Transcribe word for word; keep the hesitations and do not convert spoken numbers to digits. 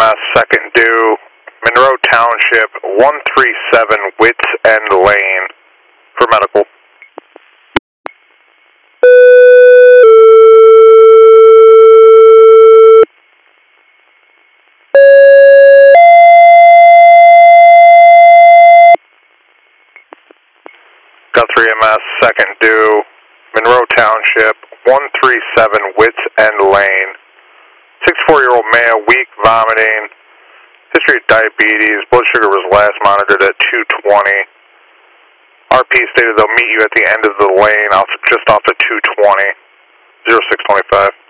S, second due, Monroe Township, one three seven Wits End Lane for medical. Got three M S, second due, Monroe Township, one three seven Wits End Lane. sixty-four-year-old male, weak, vomiting, history of diabetes, blood sugar was last monitored at two twenty. R P stated they'll meet you at the end of the lane, off, just off the two twenty, zero six twenty-five.